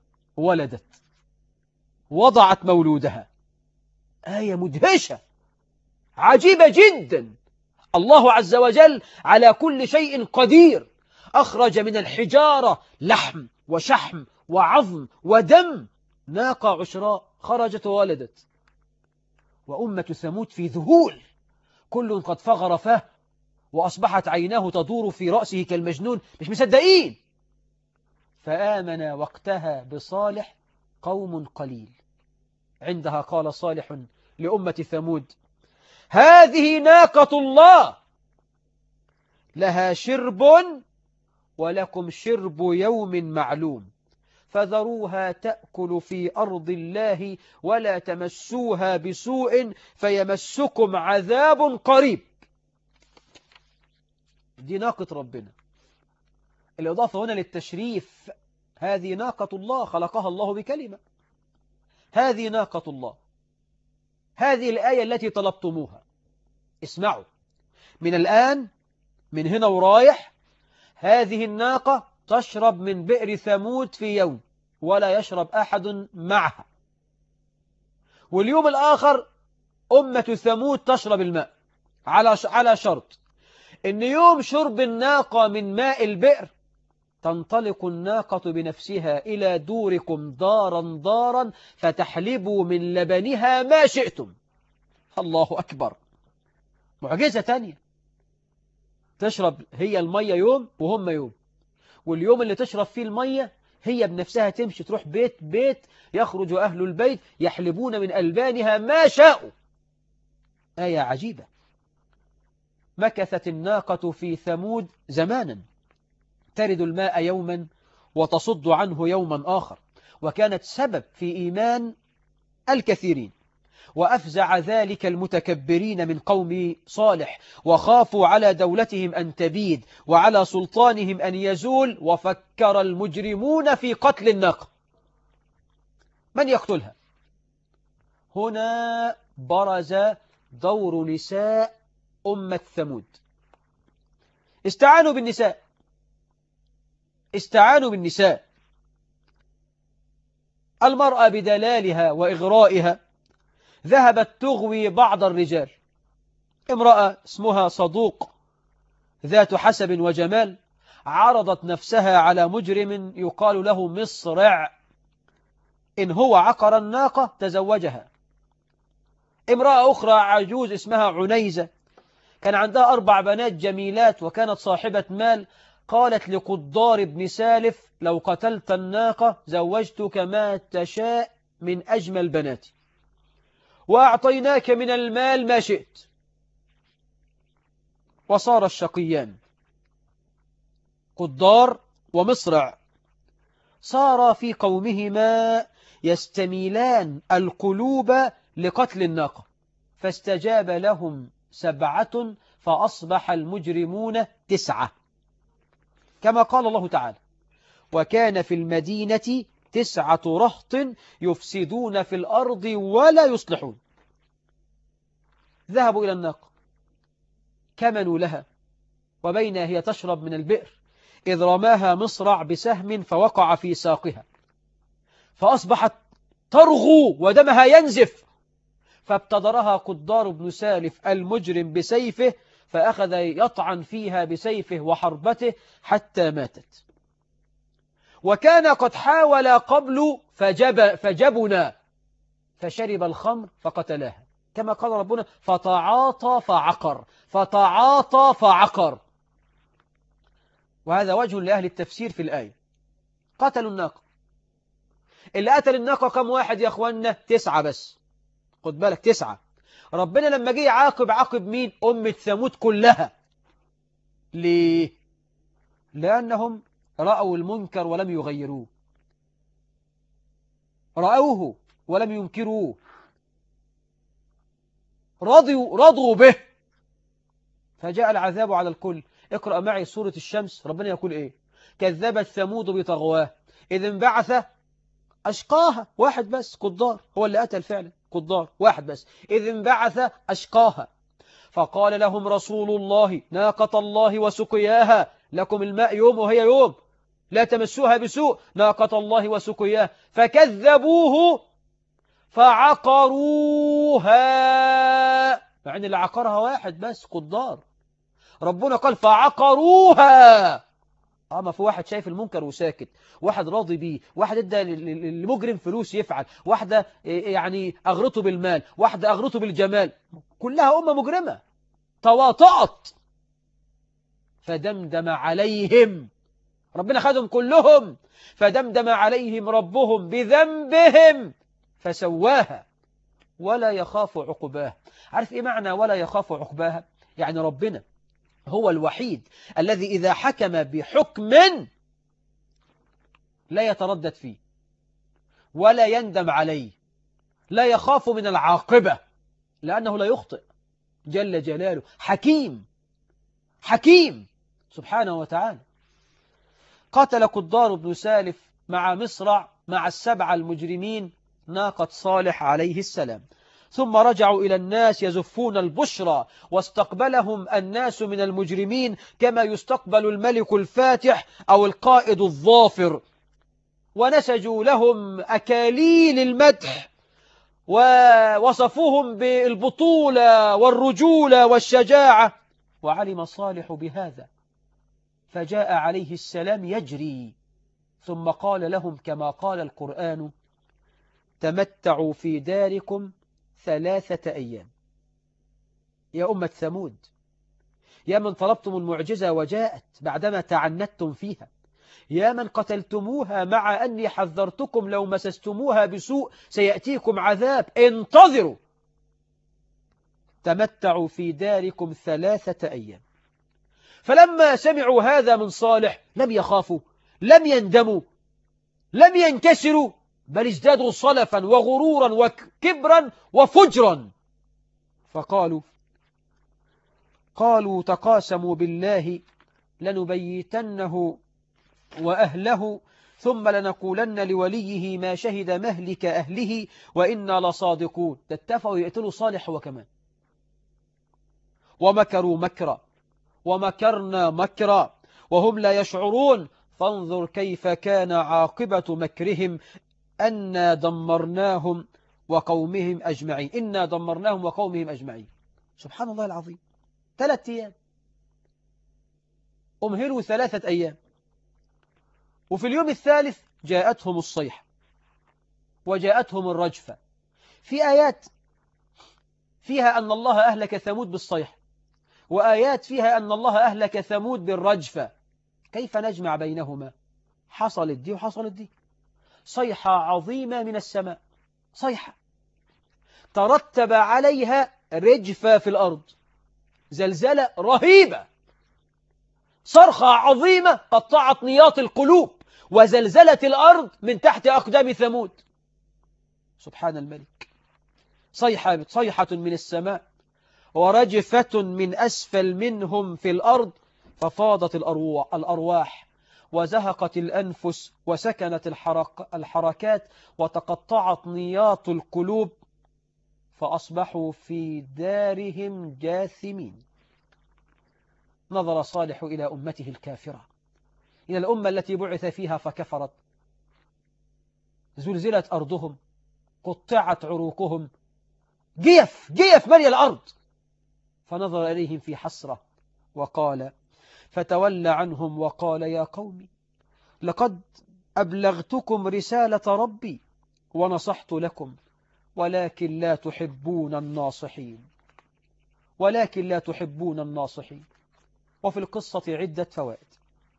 وضعت مولودها. آية مدهشة عجيبة جدا. الله عز وجل على كل شيء قدير. أخرج من الحجارة لحم وشحم وعظم ودم، ناقة عشراء خرجت وولدت. وأمة ثمود في ذهول، كل قد فغر فاه وأصبحت عيناه تدور في رأسه كالمجنون، مش مصدقين. فآمن وقتها بصالح قوم قليل. عندها قال صالح لأمة ثمود: هذه ناقة الله لها شرب ولكم شرب يوم معلوم فذروها تأكل في أرض الله ولا تمسوها بسوء فيمسكم عذاب قريب. دي ناقة ربنا. الإضافة هنا للتشريف، هذه ناقة الله خلقها الله بكلمة. هذه ناقة الله، هذه الآية التي طلبتموها. اسمعوا من الآن، من هنا ورايح، هذه الناقة تشرب من بئر ثمود في يوم ولا يشرب أحد معها، واليوم الآخر أمة ثمود تشرب الماء على شرط إن يوم شرب الناقة من ماء البئر تنطلق الناقة بنفسها إلى دوركم دارا دارا فتحلبوا من لبنها ما شئتم. الله أكبر. معجزة تانية، تشرب هي المية يوم وهم يوم، واليوم اللي تشرب فيه المية هي بنفسها تمشي تروح بيت بيت، يخرج أهل البيت يحلبون من ألبانها ما شاءوا. آية عجيبة. مكثت الناقة في ثمود زمانا، ترد الماء يوما وتصد عنه يوما آخر، وكانت سبب في إيمان الكثيرين. وأفزع ذلك المتكبرين من قوم صالح، وخافوا على دولتهم أن تبيد وعلى سلطانهم أن يزول، وفكر المجرمون في قتل الناقة. من يقتلها؟ هنا برز دور نساء أمة ثمود. استعانوا بالنساء. المرأة بدلالها وإغرائها ذهبت تغوي بعض الرجال. امرأة اسمها صدوق ذات حسب وجمال عرضت نفسها على مجرم يقال له مصرع، إن هو عقر الناقة تزوجها. امرأة أخرى عجوز اسمها عنيزة كان عندها 4 بنات جميلات وكانت صاحبة مال، قالت لقدار بن سالف: لو قتلت الناقة زوجتك ما تشاء من أجمل بناتي وأعطيناك من المال ما شئت. وصار الشقيان قدار ومصرع صار في قومهما يستميلان القلوب لقتل الناقة، فاستجاب لهم 7 فأصبح المجرمون 9 كما قال الله تعالى: وكان في المدينة 9 رهط يفسدون في الأرض ولا يصلحون. ذهبوا إلى الناقة كمنوا لها وبينها هي تشرب من البئر إذ رماها مصرع بسهم فوقع في ساقها فأصبحت ترغو ودمها ينزف، فابتدرها قدار بن سالف المجرم بسيفه فأخذ يطعن فيها بسيفه وحربته حتى ماتت. وكان قد حاول قبل فجبنا فشرب الخمر فقتلاها، كما قال ربنا: فتعاطى فعقر، فتعاطى فعقر. وهذا وجه لأهل التفسير في الآية. قتلوا الناقة. اللي قتل الناقة كم واحد يا أخوانا؟ 9 بس. خد بالك 9. ربنا لما جه عاقب مين؟ أمة ثمود كلها. ليه؟ لأنهم رأوا المنكر ولم يغيروه، رأوه ولم ينكروه، رضوا به، فجاء العذاب على الكل. اقرأ معي سورة الشمس، ربنا يقول إيه؟ كذبت ثمود بطغواه إذ انبعث أشقاها. واحد بس قدار هو اللي قتل فعلا، قدار واحد بس. إذ انبعث أشقاها فقال لهم رسول الله ناقة الله وسقياها لكم الماء يوم وهي يوم لا تمسوها بسوء، ناقة الله وسقياها فكذبوه فعقروها، مع ان اللي عقرها واحد بس قدار. ربنا قال فعقروها. ما في واحد شايف المنكر وساكت، واحد راضي بيه، واحد ادى للمجرم فلوس يفعل، واحدة يعني أغرته بالمال، واحدة أغرته بالجمال، كلها أمة مجرمة تواطأت. فدمدم عليهم، ربنا خدهم كلهم، فدمدم عليهم ربهم بذنبهم فسواها ولا يخاف عقباها. عارف إيه معنى ولا يخاف عقباها؟ يعني ربنا هو الوحيد الذي إذا حكم بحكم لا يتردد فيه ولا يندم عليه، لا يخاف من العاقبة لأنه لا يخطئ، جل جلاله، حكيم حكيم سبحانه وتعالى. قتل قدار بن سالف مع مصرع مع 7 المجرمين ناقة صالح عليه السلام، ثم رجعوا إلى الناس يزفون البشرى، واستقبلهم الناس من المجرمين كما يستقبل الملك الفاتح أو القائد الظافر، ونسجوا لهم أكاليل المدح ووصفوهم بالبطولة والرجولة والشجاعة. وعلم صالح بهذا فجاء عليه السلام يجري، ثم قال لهم كما قال القرآن: تمتعوا في داركم 3 أيام. يا أمة ثمود، يا من طلبتم المعجزة وجاءت بعدما تعنتم فيها، يا من قتلتموها مع أني حذرتكم لو مسستموها بسوء سيأتيكم عذاب، انتظروا. تمتعوا في داركم 3 أيام. فلما سمعوا هذا من صالح لم يخافوا، لم يندموا، لم ينكسروا، بل ازدادوا صلفا وغرورا وكبرا وفجرا. قالوا تقاسموا بالله لنبيتنه وأهله ثم لنقولن لوليه ما شهد مهلك أهله وإنا لصادقون. اتفقوا يقتلوا صالح هو كمان. ومكروا مكرا ومكرنا مكرا وهم لا يشعرون فانظر كيف كان عاقبة مكرهم أنا دمرناهم وقومهم أجمعين. إنا دمرناهم وقومهم أجمعين. سبحان الله العظيم. 3 أيام أمهلوا 3 أيام، وفي اليوم الثالث جاءتهم الصيحة وجاءتهم الرجفة. في آيات فيها أن الله أهلك ثمود بالصيحة، وآيات فيها أن الله أهلك ثمود بالرجفة. كيف نجمع بينهما؟ حصلت دي وحصلت دي. صيحة عظيمة من السماء، صيحة ترتب عليها رجفة في الأرض، زلزلة رهيبة، صرخة عظيمة قطعت نياط القلوب وزلزلت الأرض من تحت أقدام ثمود. سبحان الملك. صيحة من السماء ورجفة من أسفل منهم في الأرض، ففاضت الأرواح وزهقت الأنفس وسكنت الحركات وتقطعت نياط القلوب، فأصبحوا في دارهم جاثمين. نظر صالح إلى أمته الكافرة، إلى الأمة التي بعث فيها فكفرت، زلزلت أرضهم، قطعت عروقهم، جيف ملي الأرض، فنظر إليهم في حسرة وقال: فتولى عنهم وقال: يا قوم لقد أبلغتكم رسالة ربي ونصحت لكم، ولكن لا تحبون الناصحين. وفي القصة عدة فوائد.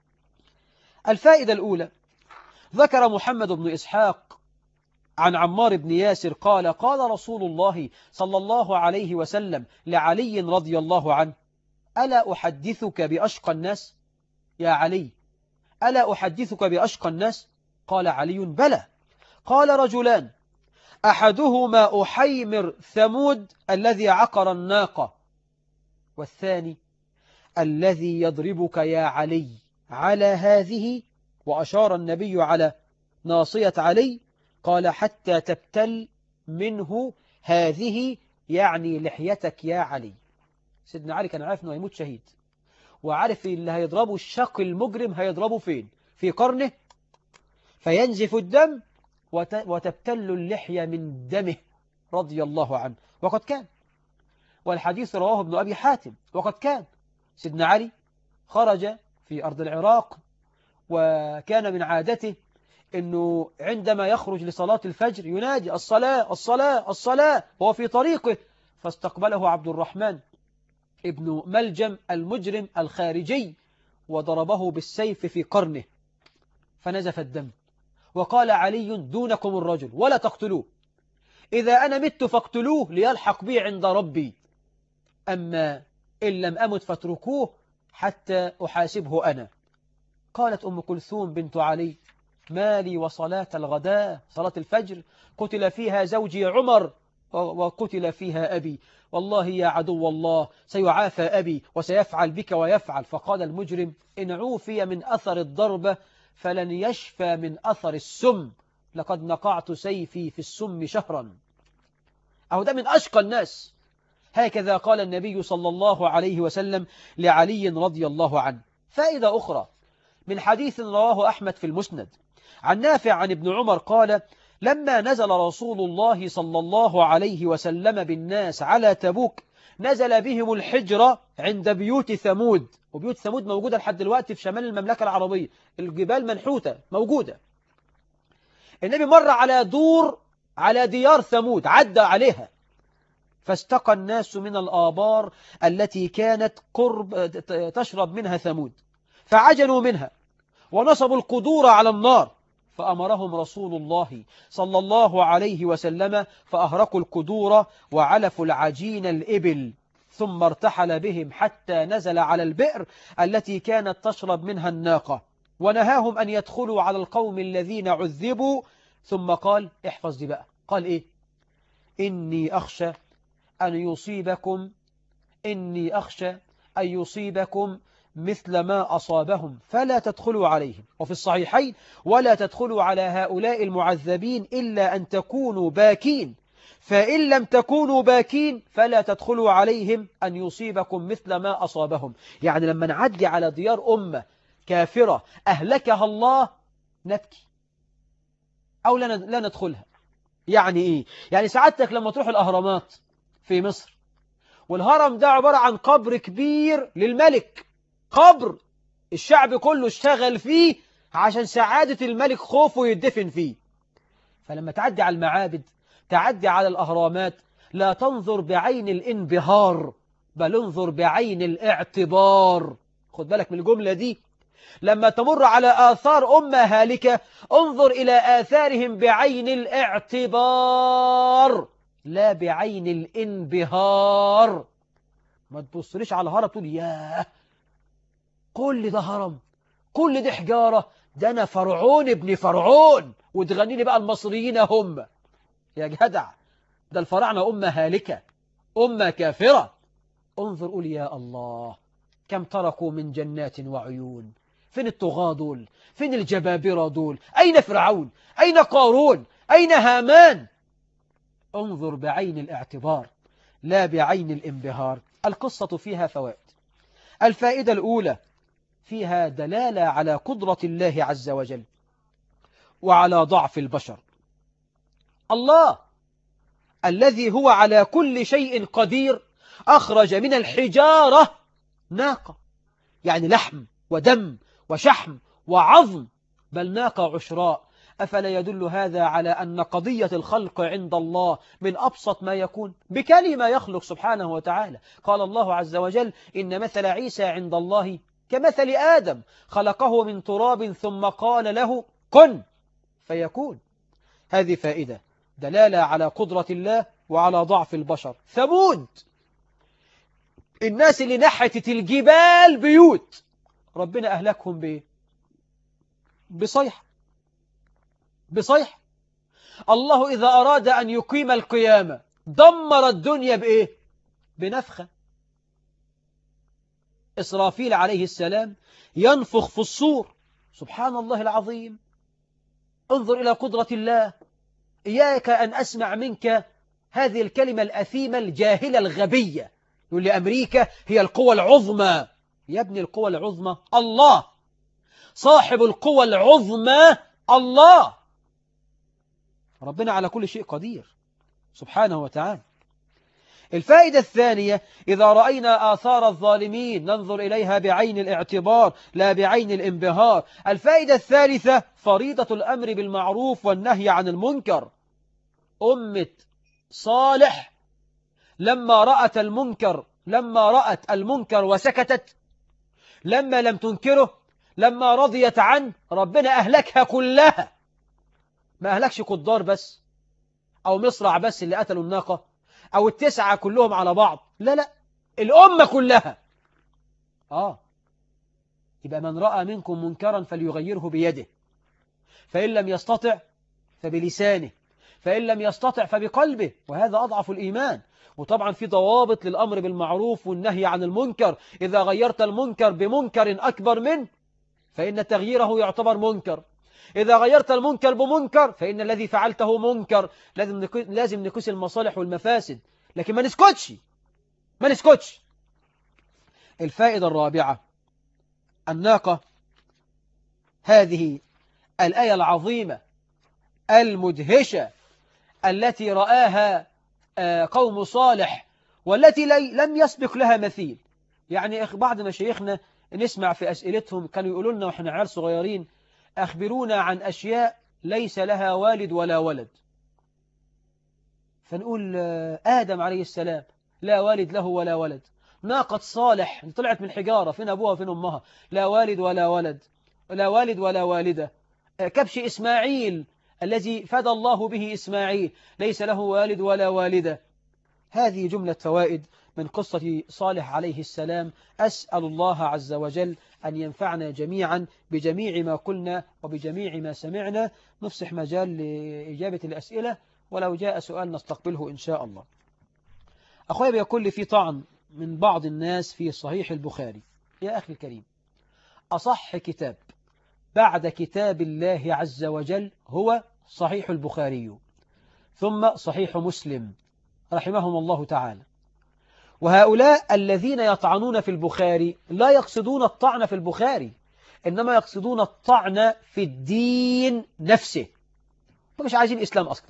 الفائدة الأولى: ذكر محمد بن إسحاق عن عمار بن ياسر قال: قال رسول الله صلى الله عليه وسلم لعلي رضي الله عنه: ألا أحدثك بأشقى الناس؟ يا علي، ألا أحدثك بأشقى الناس؟ قال علي: بلى. قال: رجلان، أحدهما أحيمر ثمود الذي عقر الناقة، والثاني الذي يضربك يا علي على هذه، وأشار النبي على ناصية علي، قال: حتى تبتل منه هذه، يعني لحيتك يا علي. سيدنا علي كان عارف أنه هيموت شهيد، وعارف اللي هيضربه الشق المجرم هيضربه فين؟ في قرنه، فينزف الدم وتبتل اللحية من دمه رضي الله عنه. وقد كان، والحديث رواه ابن أبي حاتم، وقد كان سيدنا علي خرج في أرض العراق، وكان من عادته أنه عندما يخرج لصلاة الفجر ينادي: الصلاة الصلاة الصلاة، وهو في طريقه، فاستقبله عبد الرحمن ابن ملجم المجرم الخارجي وضربه بالسيف في قرنه فنزف الدم، وقال علي: دونكم الرجل ولا تقتلوه، إذا أنا مت فاقتلوه ليلحق بي عند ربي، أما إن لم أمت فاتركوه حتى أحاسبه أنا. قالت أم كلثوم بنت علي: مالي وصلاة الغداء، صلاة الفجر قتل فيها زوجي عمر وقتل فيها أبي، والله يا عدو الله سيعافى أبي وسيفعل بك ويفعل. فقال المجرم: إن عوفي من أثر الضربة فلن يشفى من أثر السم، لقد نقعت سيفي في السم شهرا. أو ده من أشقى الناس. هكذا قال النبي صلى الله عليه وسلم لعلي رضي الله عنه. فائدة أخرى من حديث رواه أحمد في المسند عن نافع عن ابن عمر قال: لما نزل رسول الله صلى الله عليه وسلم بالناس على تبوك، نزل بهم الحجرة عند بيوت ثمود، وبيوت ثمود موجودة لحد دلوقتي في شمال المملكة العربية، الجبال منحوتة موجودة. النبي مر على ديار ثمود، عدى عليها، فاستقى الناس من الآبار التي كانت قرب تشرب منها ثمود، فعجلوا منها ونصبوا القدور على النار، فأمرهم رسول الله صلى الله عليه وسلم فأهرقوا القدور وعلفوا العجين الإبل، ثم ارتحل بهم حتى نزل على البئر التي كانت تشرب منها الناقة، ونهاهم أن يدخلوا على القوم الذين عذبوا، ثم قال: احفظ دي بقى، قال إيه؟ إني أخشى أن يصيبكم مثل ما أصابهم فلا تدخلوا عليهم. وفي الصحيحين: ولا تدخلوا على هؤلاء المعذبين إلا أن تكونوا باكين، فإن لم تكونوا باكين فلا تدخلوا عليهم أن يصيبكم مثل ما أصابهم. يعني لما نعدي على ديار أمة كافرة أهلكها الله نبكي أو لا ندخلها. يعني إيه؟ يعني سعادتك لما تروح الأهرامات في مصر، والهرم ده عبارة عن قبر كبير للملك، قبر الشعب كله اشتغل فيه عشان سعادة الملك خوفه يدفن فيه. فلما تعدي على المعابد، تعدي على الأهرامات، لا تنظر بعين الانبهار، بل انظر بعين الاعتبار. خد بالك من الجملة دي، لما تمر على آثار أمة هالكة انظر إلى آثارهم بعين الاعتبار لا بعين الانبهار. ما تبصليش على هرم تقول ياه كل ده هرم، كل ده حجارة، ده أنا فرعون ابن فرعون، وتغنيني بقى المصريين هم. يا جدع، ده الفراعنة أمة هالكة، أمة كافرة، انظر قول يا الله كم تركوا من جنات وعيون. فين الطغاة دول؟ فين الجبابرة دول؟ أين فرعون؟ أين قارون؟ أين هامان؟ انظر بعين الاعتبار لا بعين الانبهار. القصة فيها فوائد. الفائدة الأولى فيها دلالة على قدرة الله عز وجل وعلى ضعف البشر. الله الذي هو على كل شيء قدير أخرج من الحجارة ناقة، يعني لحم ودم وشحم وعظم، بل ناقة عشراء. أفلا يدل هذا على أن قضية الخلق عند الله من أبسط ما يكون؟ بكلمة يخلق سبحانه وتعالى. قال الله عز وجل إن مثل عيسى عند الله كمثل آدم خلقه من تراب ثم قال له كن فيكون. هذه فائدة دلالة على قدرة الله وعلى ضعف البشر. ثمود الناس اللي نحتت الجبال بيوت ربنا أهلكهم بإيه؟ بصيحة. الله إذا أراد أن يقيم القيامة دمر الدنيا بإيه؟ بنفخة. إسرافيل عليه السلام ينفخ في الصور. سبحان الله العظيم. انظر إلى قدرة الله. إياك أن أسمع منك هذه الكلمة الأثيمة الجاهلة الغبية، يقول لي أمريكا هي القوى العظمى. يا ابني القوى العظمى الله، صاحب القوى العظمى الله. ربنا على كل شيء قدير سبحانه وتعالى. الفائدة الثانية إذا رأينا آثار الظالمين ننظر إليها بعين الاعتبار لا بعين الانبهار. الفائدة الثالثة فريضة الأمر بالمعروف والنهي عن المنكر. أمة صالح لما رأت المنكر وسكتت، لما لم تنكره، لما رضيت عنه، ربنا أهلكها كلها. ما أهلكش قدار بس أو مصرع بس اللي قتلوا الناقة أو التسعة كلهم على بعض، لا الأمة كلها. يبقى من رأى منكم منكرا فليغيره بيده، فإن لم يستطع فبلسانه، فإن لم يستطع فبقلبه، وهذا أضعف الإيمان. وطبعا في ضوابط للأمر بالمعروف والنهي عن المنكر. إذا غيرت المنكر بمنكر أكبر منه فإن تغييره يعتبر منكر. إذا غيرت المنكر بمنكر فإن الذي فعلته منكر. لازم نقيس المصالح والمفاسد، لكن ما نسكتش. الفائدة الرابعة الناقة، هذه الآية العظيمة المدهشة التي رآها قوم صالح والتي لم يسبق لها مثيل. يعني بعض مشايخنا نسمع في أسئلتهم كانوا يقولوا لنا وإحنا عيال صغيرين أخبرونا عن أشياء ليس لها والد ولا ولد. فنقول آدم عليه السلام لا والد له ولا ولد. ناقة صالح طلعت من حجارة، فين أبوها فين أمها؟ لا والد ولا ولد، لا والد ولا والدة. كبش إسماعيل الذي فدى الله به إسماعيل ليس له والد ولا والدة. هذه جملة فوائد من قصة صالح عليه السلام. أسأل الله عز وجل أن ينفعنا جميعا بجميع ما قلنا وبجميع ما سمعنا. نفسح مجال لإجابة الأسئلة، ولو جاء سؤال نستقبله إن شاء الله. أخويا بيقول لي في طعن من بعض الناس في صحيح البخاري. يا أخي الكريم، أصح كتاب بعد كتاب الله عز وجل هو صحيح البخاري، ثم صحيح مسلم رحمهم الله تعالى. وهؤلاء الذين يطعنون في البخاري لا يقصدون الطعن في البخاري، إنما يقصدون الطعن في الدين نفسه. ومش عايزين إسلام أصلا.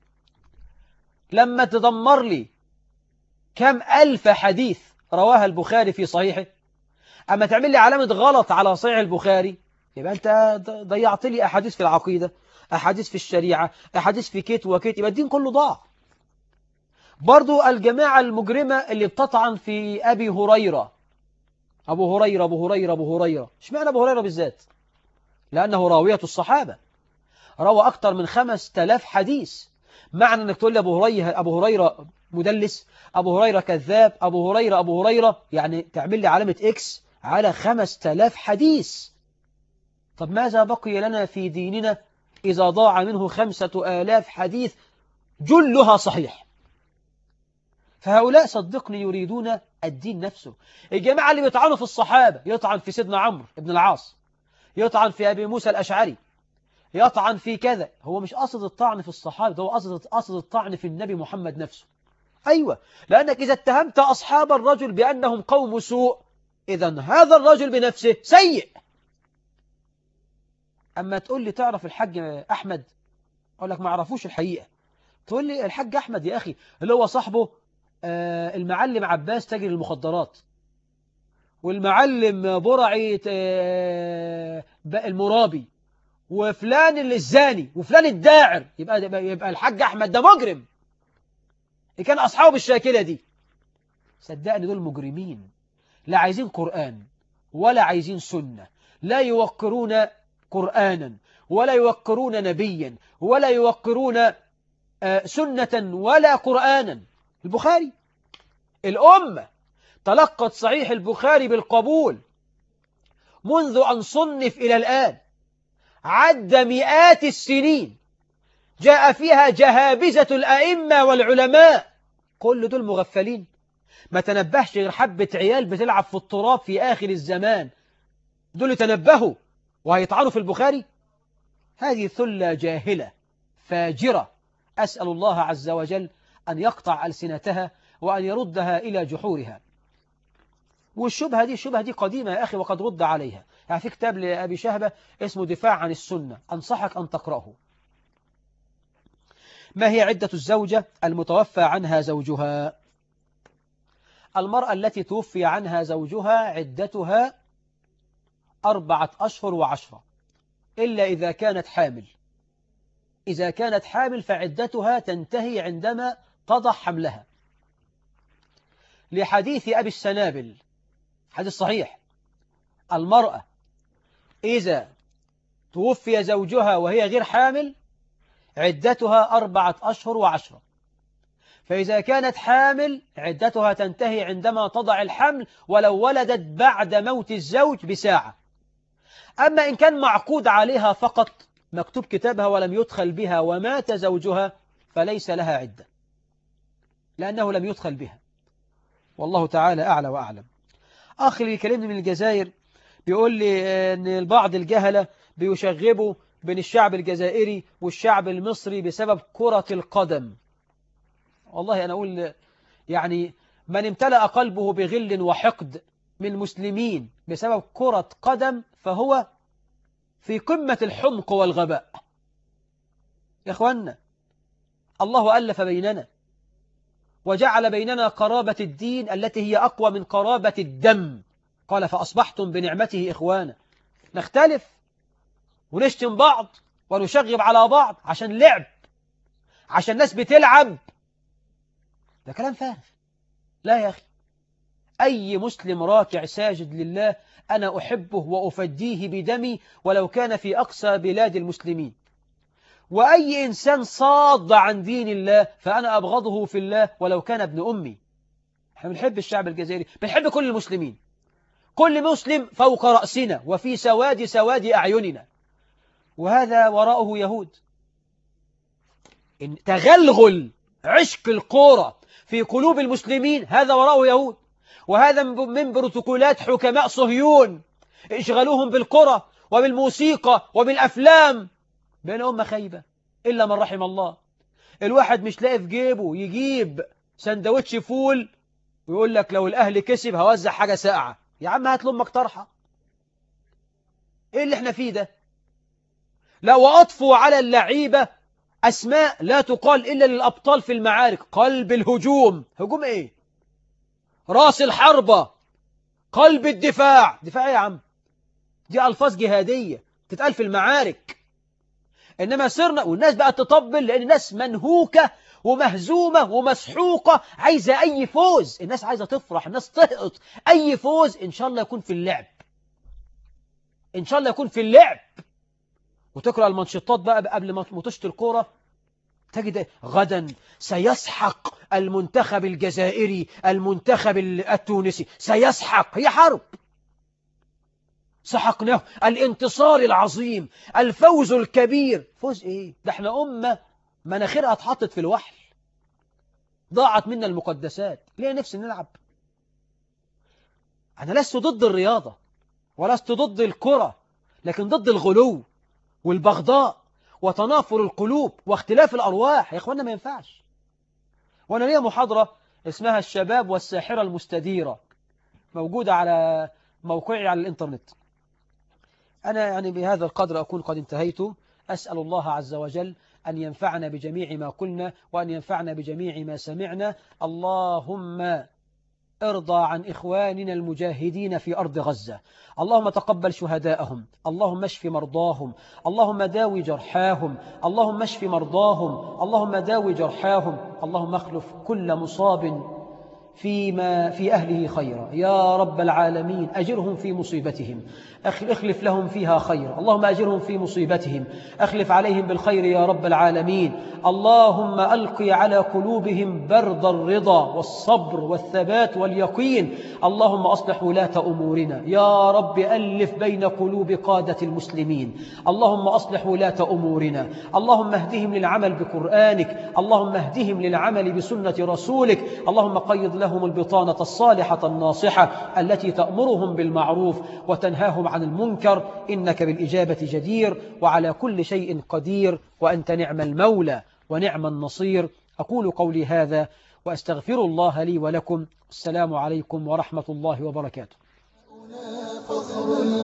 لما تدمر لي كم ألف حديث رواها البخاري في صحيحه، أما تعمل لي علامة غلط على صحيح البخاري، يبقى أنت ضيعت لي أحاديث في العقيدة، أحاديث في الشريعة، أحاديث في كيت وكيت، يبقى الدين كله ضاع. برضو الجماعة المجرمة اللي بتطعن في أبي هريرة، أبو هريرة. اشمعنى أبو هريرة بالذات؟ لأنه راوية الصحابة، روى أكثر من 5000 حديث. معنى أنك تقول لي أبو هريرة مدلس، أبو هريرة كذاب، أبو هريرة، يعني تعمل لي علامة إكس على 5000 حديث. طب ماذا بقي لنا في ديننا إذا ضاع منه 5000 حديث جلها صحيح؟ فهؤلاء صدقني يريدون الدين نفسه. الجماعة اللي بيطعنوا في الصحابة، يطعن في سيدنا عمرو بن العاص، يطعن في أبي موسى الأشعري، يطعن في كذا، هو مش قصد الطعن في الصحابة، ده هو قصد الطعن في النبي محمد نفسه. أيوة، لأنك إذا اتهمت أصحاب الرجل بأنهم قوم سوء، إذن هذا الرجل بنفسه سيء. أما تقول لي تعرف الحاج أحمد، أقول لك ما عرفوش الحقيقة. تقول لي الحاج أحمد يا أخي اللي هو صاحبه المعلم عباس تاجر المخدرات، والمعلم برعي المرابي، وفلان الزاني، وفلان الداعر، يبقى الحاج أحمد ده مجرم. كان أصحابه بالشاكلة دي. صدقني دول مجرمين، لا عايزين قرآن ولا عايزين سنة، لا يوقرون قرآنا ولا يوقرون نبيا ولا يوقرون سنة ولا قرآنا. البخاري، الأمة تلقت صحيح البخاري بالقبول منذ أن صنف إلى الآن، عد مئات السنين، جاء فيها جهابزة الأئمة والعلماء، كل دول مغفلين، ما تنبهش غير حبة عيال بتلعب في التراب في آخر الزمان، دول تنبهوا وهيطعنوا في البخاري. هذه ثلة جاهلة فاجرة، أسأل الله عز وجل أن يقطع ألسنتها وأن يردها إلى جحورها. والشبهة دي قديمة يا أخي، وقد رد عليها. يعني في كتاب لأبي شهبة اسمه دفاع عن السنة، أنصحك أن تقرأه. ما هي عدة الزوجة المتوفى عنها زوجها؟ المرأة التي توفي عنها زوجها عدتها 4 أشهر و10، إلا إذا كانت حامل. إذا كانت حامل فعدتها تنتهي عندما تضع حملها، لحديث أبي السنابل، حديث صحيح، المرأة إذا توفي زوجها وهي غير حامل عدتها 4 أشهر و10، فإذا كانت حامل عدتها تنتهي عندما تضع الحمل ولو ولدت بعد موت الزوج بساعة. أما إن كان معقود عليها فقط، مكتوب كتابها ولم يدخل بها ومات زوجها، فليس لها عدة لأنه لم يدخل بها. والله تعالى أعلى وأعلم. أخي اللي يكلمني من الجزائر بيقول لي أن بعض الجهلة بيشغبوا بين الشعب الجزائري والشعب المصري بسبب كرة القدم. والله أنا أقول يعني من امتلأ قلبه بغل وحقد من مسلمين بسبب كرة قدم فهو في قمة الحمق والغباء. يا أخوانا، الله ألف بيننا وجعل بيننا قرابة الدين التي هي أقوى من قرابة الدم. قال فأصبحتم بنعمته إخوانا. نختلف ونشتم بعض ونشغب على بعض عشان لعب، عشان الناس بتلعب، ده كلام فارغ. لا يا أخي، أي مسلم راكع ساجد لله أنا أحبه وأفديه بدمي ولو كان في أقصى بلاد المسلمين، وأي إنسان صاد عن دين الله فأنا أبغضه في الله ولو كان ابن أمي. احنا بنحب الشعب الجزائري، بنحب كل المسلمين، كل مسلم فوق رأسنا وفي سواد أعيننا، وهذا وراءه يهود. إن تغلغل عشق الكورة في قلوب المسلمين هذا وراءه يهود، وهذا من بروتوكولات حكماء صهيون اشغلوهم بالكرة وبالموسيقى وبالأفلام. بين أمة خيبة إلا من رحم الله. الواحد مش لاقي في جيبه يجيب سندوتش فول ويقول لك لو الأهلي كسب هوزع حاجة ساقعة. يا عم هات لأمك طرحة. إيه اللي احنا فيه ده؟ لا، وأطفوا على اللعيبة أسماء لا تقال إلا للأبطال في المعارك. قلب الهجوم. هجوم إيه؟ راس الحربة، قلب الدفاع. دفاع إيه يا عم؟ دي ألفاظ جهادية تتقال في المعارك. إنما صرنا والناس بقى تطبل لأن الناس منهوكة ومهزومة ومسحوقة، عايزة أي فوز. الناس عايزة تفرح، الناس تهقط. أي فوز إن شاء الله يكون في اللعب، إن شاء الله يكون في اللعب. وتقرأ المنشطات بقى قبل ما مطشت الكورة تجد غدا سيسحق المنتخب الجزائري المنتخب التونسي، سيسحق. هي حرب، سحقناه، الانتصار العظيم، الفوز الكبير. فوز ايه ده؟ احنا أمة مناخيرها اتحطت في الوحل، ضاعت منا المقدسات. ليه نفسي نلعب؟ أنا لست ضد الرياضة ولست ضد الكرة، لكن ضد الغلو والبغضاء وتنافر القلوب واختلاف الأرواح. يا إخوانا ما ينفعش. وأنا ليا محاضرة اسمها الشباب والساحرة المستديرة، موجودة على موقعي على الإنترنت. أنا يعني بهذا القدر أكون قد انتهيت. أسأل الله عز وجل أن ينفعنا بجميع ما قلنا وأن ينفعنا بجميع ما سمعنا. اللهم ارضى عن إخواننا المجاهدين في أرض غزة، اللهم تقبل شهداءهم، اللهم اشف مرضاهم، اللهم داوي جرحاهم، اللهم اشف مرضاهم، اللهم داوي جرحاهم، اللهم اخلف كل مصاب فيما في أهله خيرا يا رب العالمين. أجرهم في مصيبتهم، اخلف لهم فيها خير. اللهم أجرهم في مصيبتهم، أخلف عليهم بالخير يا رب العالمين. اللهم ألقي على قلوبهم برد الرضا والصبر والثبات واليقين. اللهم أصلح ولاة أمورنا يا رب، ألف بين قلوب قادة المسلمين. اللهم أصلح ولاة أمورنا، اللهم اهدهم للعمل بقرآنك، اللهم اهدهم للعمل بسنة رسولك، اللهم قيض لهم البطانة الصالحة الناصحة التي تأمرهم بالمعروف وتنهاهم عن المنكر، إنك بالإجابة جدير وعلى كل شيء قدير، وأنت نعم المولى ونعم النصير. أقول قولي هذا وأستغفر الله لي ولكم. السلام عليكم ورحمة الله وبركاته.